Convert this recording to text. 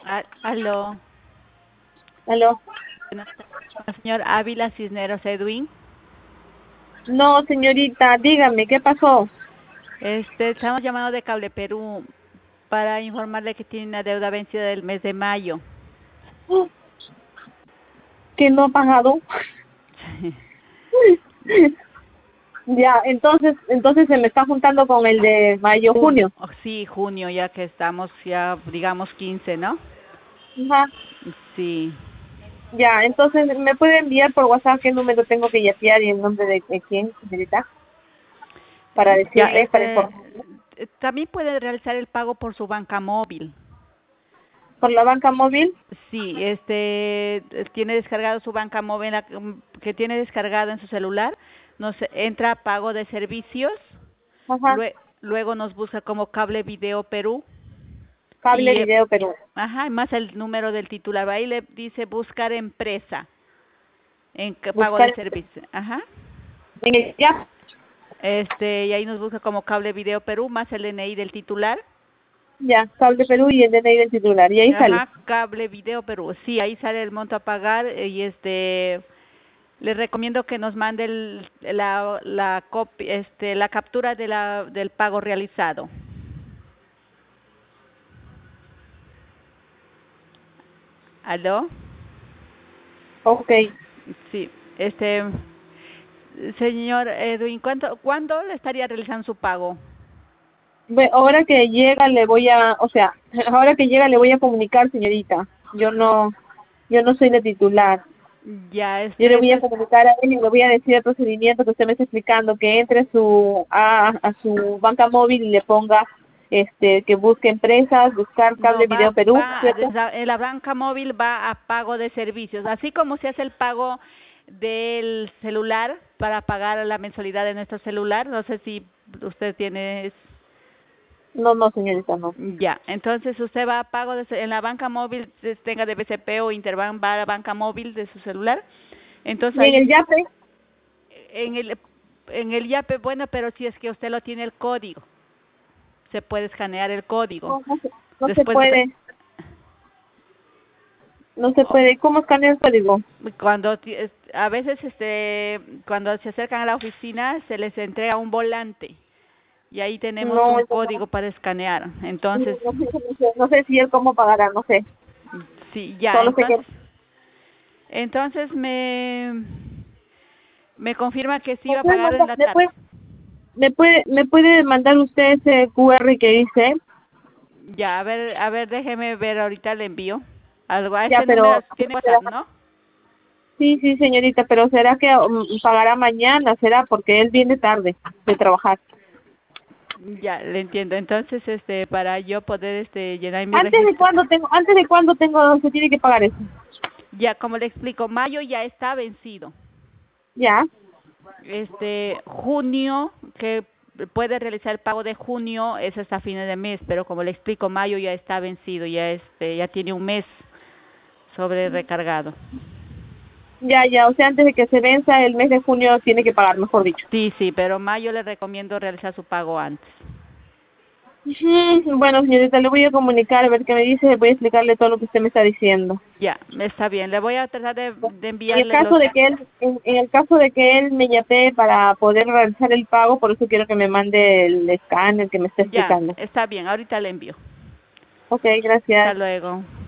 Aló, ¿Aló? buenas tardes, con el señor Ávila Cisneros Edwin. No, señorita, dígame, ¿qué pasó? Estamos llamando de Cable Perú para informarle que tiene una deuda vencida del mes de mayo. ¿Que no ha pagado? Ya, entonces se me está juntando con el de mayo, junio. Sí, junio, ya que estamos ya, digamos, 15, ¿no? Ajá. Sí. Ya, entonces, ¿me puede enviar por WhatsApp qué número tengo que yapear y el nombre de quién, señorita? Para Ya, decirle, para informarle. también puede realizar el pago por su banca móvil. ¿Por la banca móvil? Sí, tiene descargado su banca móvil, que tiene descargado en su celular, nos entra a pago de servicios, Ajá. luego nos busca como Cable Video Perú Cable y Video Perú. más el número del titular, ahí le dice buscar empresa en pago de Buscar servicio, en el ya. y ahí nos busca como Cable Video Perú más el DNI del titular. Ya, Cable Perú y el DNI del titular. Y ahí sale. Cable Video Perú. Sí, ahí sale el monto a pagar y les recomiendo que nos mande la captura del pago realizado. ¿Aló? Ok. Sí, señor Edwin, ¿cuándo le estaría realizando su pago? Ahora que llega le voy a, o sea, ahora que llega le voy a comunicar, señorita. Yo no soy la titular. Ya, Yo le voy a comunicar a él y le voy a decir el procedimiento que usted me está explicando, que entre a su banca móvil y le ponga que busque empresas, buscar no, Cable Video Perú, ¿cierto? en la banca móvil va a pago de servicios, así como se hace el pago del celular para pagar la mensualidad de nuestro celular. No sé si usted tiene. No, no, señorita, no. Ya, entonces usted va a pago en la banca móvil, tenga de BCP o Interbank, va a la banca móvil de su celular. Entonces Y en el ahí, YAPE en el, en el YAPE, bueno, pero si es que usted lo tiene el código, se puede escanear el código. no se Después, puede, no se o- puede. ¿Cómo escanea el código? a veces, cuando se acercan a la oficina, se les entrega un volante y ahí tenemos No, un eso no. código para escanear. No, Entonces, no sé si él cómo pagará, no sé. sí, ya, Solo sé que entonces me confirma que sí ¿me va a puede pagar en mandar, la tarde. me puede mandar usted ese QR que dice? Ya, a ver, déjeme ver, ahorita le envío. Algo a Ya, este número pero tiene será, WhatsApp, ¿no? sí, sí, señorita, pero será que pagará mañana, será porque él viene tarde de trabajar. Ya, le entiendo. Entonces, para yo poder llenar mi registro. Antes de cuándo tengo, se tiene que pagar eso? Ya, como le explico, mayo ya está vencido. Ya, Junio, que puede realizar el pago de junio, es hasta fines de mes, pero como le explico, mayo ya está vencido, ya tiene un mes sobre recargado. ya, o sea, antes de que se venza el mes de junio tiene que pagar, mejor dicho. Sí, sí, pero mayo le recomiendo realizar su pago antes. Bueno, señorita, le voy a comunicar a ver qué me dice, voy a explicarle todo lo que usted me está diciendo. Ya, está bien. Le voy a tratar de En el enviarle caso de que él, en el caso de que él me yapee para poder realizar el pago, por eso quiero que me mande el escáner que me está Ya, explicando. está bien. Ahorita le envío. Ok, Hasta gracias. luego.